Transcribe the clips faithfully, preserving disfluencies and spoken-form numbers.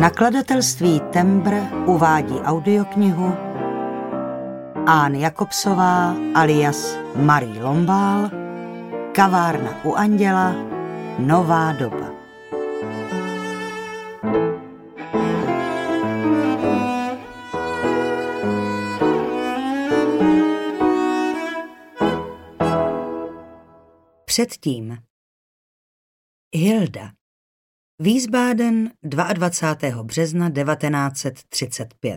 Nakladatelství Tembr uvádí audioknihu Ann Jakobsová alias Marie Lombál, Kavárna u anděla, nová doba. Předtím Hilda. Wiesbaden, dvacátého druhého března devatenáct set třicet pět.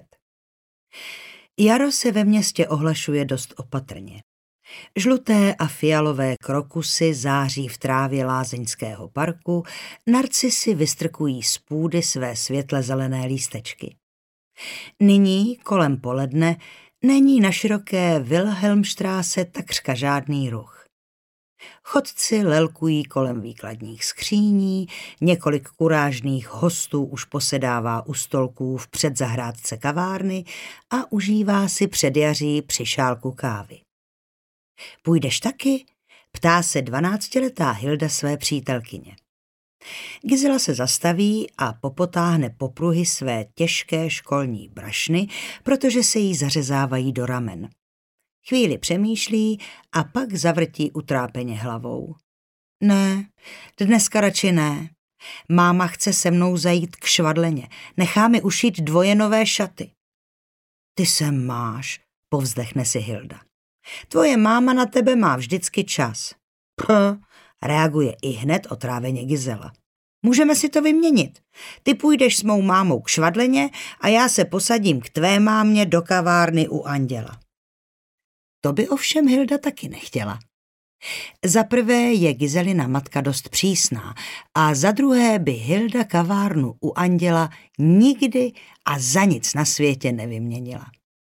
Jaro se ve městě ohlašuje dost opatrně. Žluté a fialové krokusy září v trávě lázeňského parku, narcisy vystrkují z půdy své světle zelené lístečky. Nyní, kolem poledne, není na široké Wilhelmstraße takřka žádný ruch. Chodci lelkují kolem výkladních skříní, několik kurážných hostů už posedává u stolků v předzahrádce kavárny a užívá si předjaří při šálku kávy. Půjdeš taky? Ptá se dvanáctiletá Hilda své přítelkyně. Gisela se zastaví a popotáhne popruhy své těžké školní brašny, protože se jí zařezávají do ramen. Chvíli přemýšlí a pak zavrtí utrápeně hlavou. Ne, dneska radši ne. Máma chce se mnou zajít k švadleně. Nechá mi ušít dvoje nové šaty. Ty se máš, povzdechne si Hilda. Tvoje máma na tebe má vždycky čas. Ph, reaguje i hned otráveně Gisela. Můžeme si to vyměnit. Ty půjdeš s mou mámou k švadleně a já se posadím k tvé mámě do kavárny u anděla. To by ovšem Hilda taky nechtěla. Za prvé je Giselina matka dost přísná a za druhé by Hilda kavárnu u anděla nikdy a za nic na světě nevyměnila.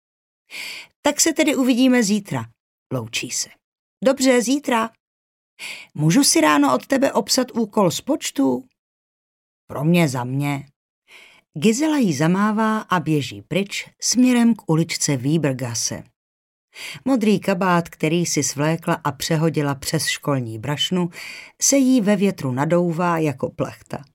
Tak se tedy uvidíme zítra, loučí se. Dobře, zítra. Můžu si ráno od tebe obsat úkol z počtu? Pro mě za mě. Gisela jí zamává a běží pryč směrem k uličce Wiebergasse. Modrý kabát, který si svlékla a přehodila přes školní brašnu, se jí ve větru nadouvá jako plachta.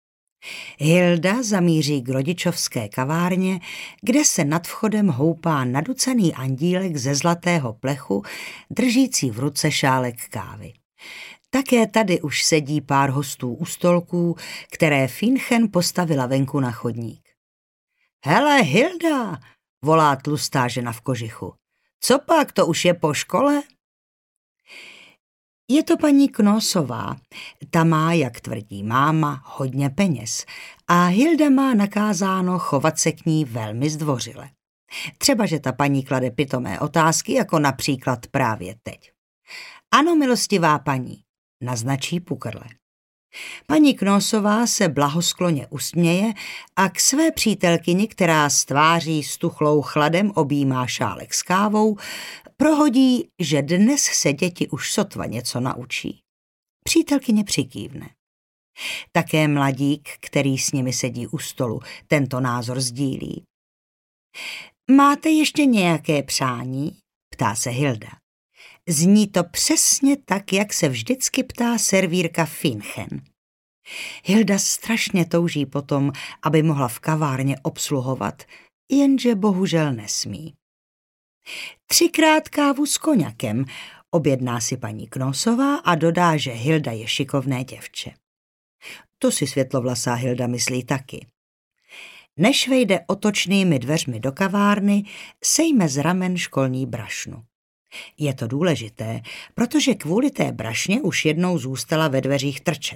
Hilda zamíří k rodičovské kavárně, kde se nad vchodem houpá naducaný andílek ze zlatého plechu, držící v ruce šálek kávy. Také tady už sedí pár hostů u stolků, které Finchen postavila venku na chodník. Hele, Hilda, volá tlustá žena v kožichu. Co pak, to už je po škole? Je to paní Knosová. Ta má, jak tvrdí máma, hodně peněz a Hilda má nakázáno chovat se k ní velmi zdvořile. Třeba, že ta paní klade pitomé otázky, jako například právě teď. Ano, milostivá paní, naznačí pukrle. Paní Knosová se blahoskloně usměje a k své přítelkyni, která s tváří stuchlou chladem objímá šálek s kávou, prohodí, že dnes se děti už sotva něco naučí. Přítelkyně přikývne. Také mladík, který s nimi sedí u stolu, tento názor sdílí. Máte ještě nějaké přání? Ptá se Hilda. Zní to přesně tak, jak se vždycky ptá servírka Finchen. Hilda strašně touží potom, aby mohla v kavárně obsluhovat, jenže bohužel nesmí. Třikrát kávu s koňakem, objedná si paní Knosová a dodá, že Hilda je šikovné děvče. To si světlovlasá Hilda myslí taky. Než vejde otočnými dveřmi do kavárny, sejme z ramen školní brašnu. Je to důležité, protože kvůli té brašně už jednou zůstala ve dveřích trčet.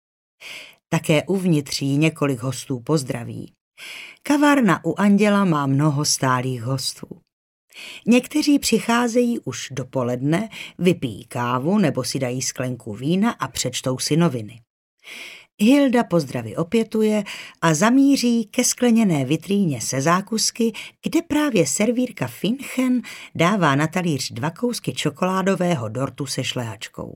Také uvnitř jí několik hostů pozdraví. Kavárna u anděla má mnoho stálých hostů. Někteří přicházejí už dopoledne, vypijí kávu nebo si dají sklenku vína a přečtou si noviny. Hilda pozdravy opětuje a zamíří ke skleněné vitríně se zákusky, kde právě servírka Finchen dává na talíř dva kousky čokoládového dortu se šlehačkou.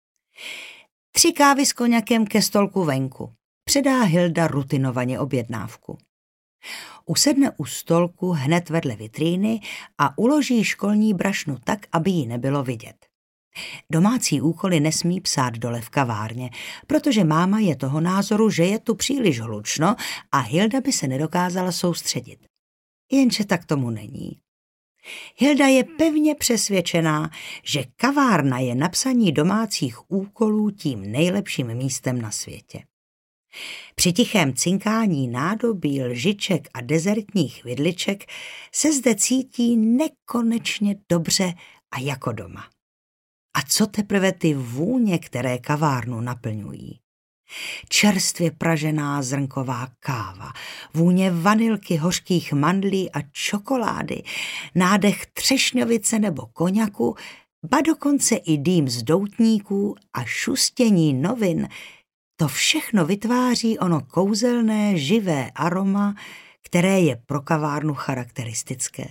Tři kávy s koňakem ke stolku venku, předá Hilda rutinovaně objednávku. Usedne u stolku hned vedle vitríny a uloží školní brašnu tak, aby ji nebylo vidět. Domácí úkoly nesmí psát dole v kavárně, protože máma je toho názoru, že je tu příliš hlučno a Hilda by se nedokázala soustředit. Jenže tak tomu není. Hilda je pevně přesvědčená, že kavárna je na psaní domácích úkolů tím nejlepším místem na světě. Při tichém cinkání nádobí, lžiček a dezertních vidliček se zde cítí nekonečně dobře a jako doma. A co teprve ty vůně, které kavárnu naplňují? Čerstvě pražená zrnková káva, vůně vanilky, hořkých mandlí a čokolády, nádech třešňovice nebo koňaku, ba dokonce i dým z doutníků a šustění novin, to všechno vytváří ono kouzelné, živé aroma, které je pro kavárnu charakteristické.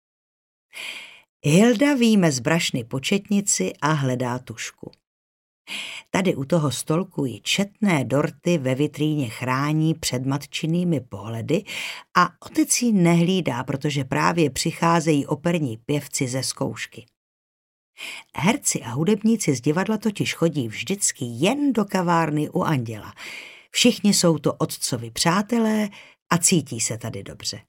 Hilda vyjme z brašny početnici a hledá tužku. Tady u toho stolku ji četné dorty ve vitríně chrání před matčinými pohledy a otec ji nehlídá, protože právě přicházejí operní pěvci ze zkoušky. Herci a hudebníci z divadla totiž chodí vždycky jen do kavárny u Anděla. Všichni jsou to otcovi přátelé a cítí se tady dobře.